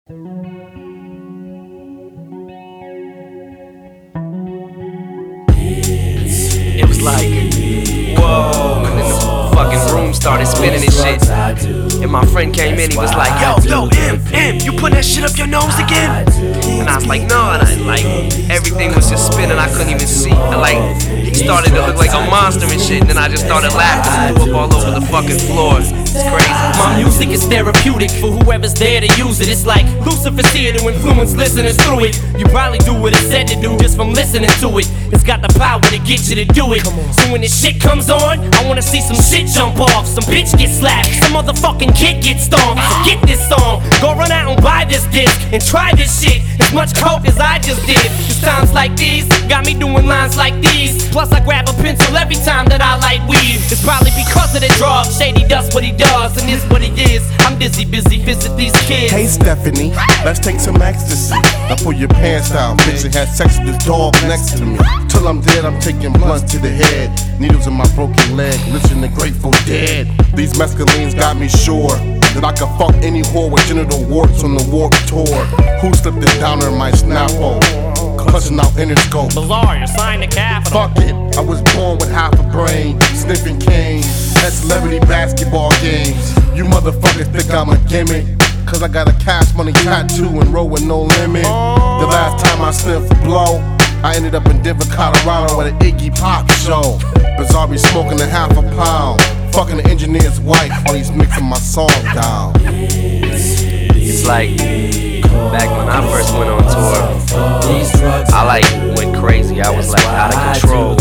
It was like, whoa, and then the fucking room started spinning and shit. And my friend came in, he was like, yo, M, you putting that shit up your nose again? And I was like, no, and everything was just spinning, I couldn't even see. And like, he started to look like a monster and shit, and then I just started laughing and threw up all over the fucking floor. It's crazy. My music is therapeutic for whoever's there to use it. It's like Lucifer's here to influence listeners through it. You probably do what it's said to do just from listening to it. It's got the power to get you to do it. So when this shit comes on, I wanna see some shit jump off, some bitch get slapped, some motherfucking kid get stomped. So get this song, go run out and buy this disc and try this shit as much coke as I just did. Cause times like these got me doing lines like these. Plus I grab a pencil every time that I light weed. It's probably because of the drug. Shady does what he does, and this what he is. I'm busy visit these kids. Hey Stephanie, let's take some ecstasy. Now pull your pants down, bitch, and have sex with this dog next to me. Till I'm dead, I'm taking blunts to the head. Needles in my broken leg, listen to Grateful Dead. These mescalines got me sure that I can fuck any whore with genital warts on the Warped Tour. Who slipped it down in my snappo? Clutching out Interscope. Bizarre, you're signed to Capital. Fuck it, I was born with half a brain, sniffing cane at celebrity basketball games. You motherfuckers think I'm a gimmick, cause I got a Cash Money tattoo and roll with no limit. The last time I sniffed a blow, I ended up in Denver, Colorado at an Iggy Pop show. Bizarre be smoking a half a pound, fucking the engineer's wife while he's mixing my song down. It's like, back when I first went on tour, I went crazy. I was like out of control,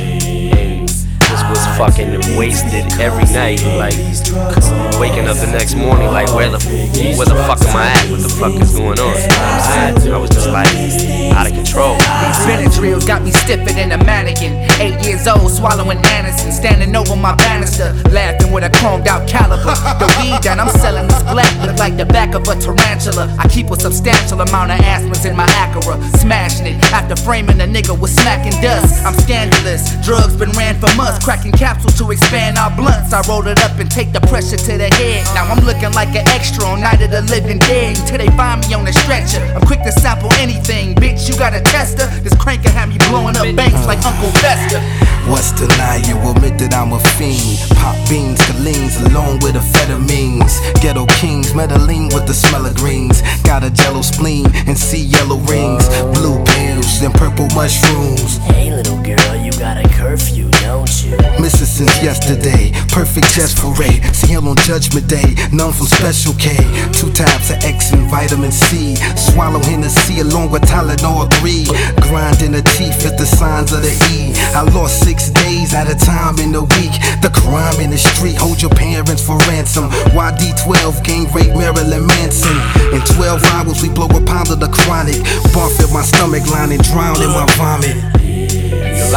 and just was fucking wasted every night. Like waking up the next morning, like where the fuck am I at? What the fuck is going on? You know what I'm saying? I was just like out of control. These Benadryls got me stiffer than a mannequin. 8 years old, swallowing Anderson, standing over my banister, laughing with a chromed out caliber. The weed that I'm selling is black, look like the back of a tarantula. I keep a substantial amount of aspirins in my Acura, smashing it after framing a nigga with smacking dust. I'm scandalous, drugs been ran from us, cracking capsules to expand our blunts. I roll it up and take the pressure to the head. Now I'm looking like an extra on Night of the Living Dead until they find me on the stretcher. I'm quick to sample anything, bitch, you got a tester? This crank can have me blowing up banks like Uncle Fester. What's denying you? Admit that I'm a fiend. Pop beans, Collines, along with amphetamines. Ghetto kings, Medellin with the smell of greens. Got a jello spleen and see yellow rings. Blue pills and purple mushrooms. Hey little girl, you got a curfew, don't you? Missing since yesterday, perfect just parade. See him on Judgment Day, none from Special K. 2 tabs of X and vitamin C. Swallow Hennessy along with Tylenol 3. Grind in the teeth is the signs of the E. I lost 6 days at a time in the week. The crime in the street, hold your parents for ransom. YD12, gang rape Marilyn Manson. In 12 hours we blow a pound of the chronic. Barf at my stomach lining, drown in my vomit. Cause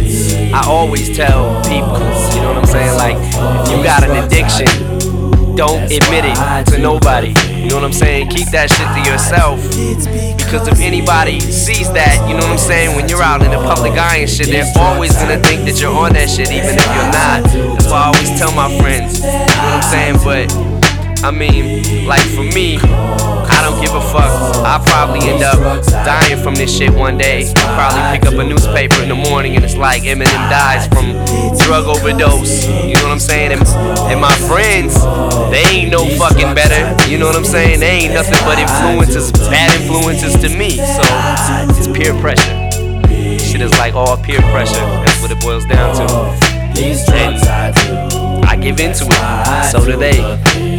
I always tell people, you know what I'm saying? Like, if you got an addiction, don't admit it to nobody. You know what I'm saying? Keep that shit to yourself. Because if anybody sees that, you know what I'm saying? When you're out in the public eye and shit, they're always gonna think that you're on that shit, even if you're not. That's why I always tell my friends, you know what I'm saying? But I mean, like for me, I don't give a fuck. I'll probably end up dying from this shit one day. Probably pick up a newspaper in the morning and it's like Eminem dies from drug overdose. You know what I'm saying? And my friends, they ain't no fucking better. You know what I'm saying? They ain't nothing but influences, bad influences to me. So it's peer pressure. Shit is like all peer pressure. That's what it boils down to. And I give into it. So do they.